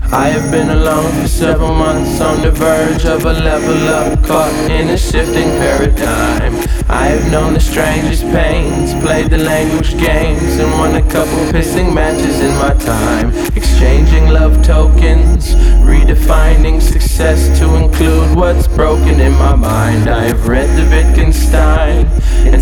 I have been alone for several months, on the verge of a level up, caught in a shifting paradigm. I have known the strangest pains, played the language games, and won a couple pissing matches in my time. Exchanging love tokens, redefining success to include what's broken in my mind. I have read the Wittgenstein and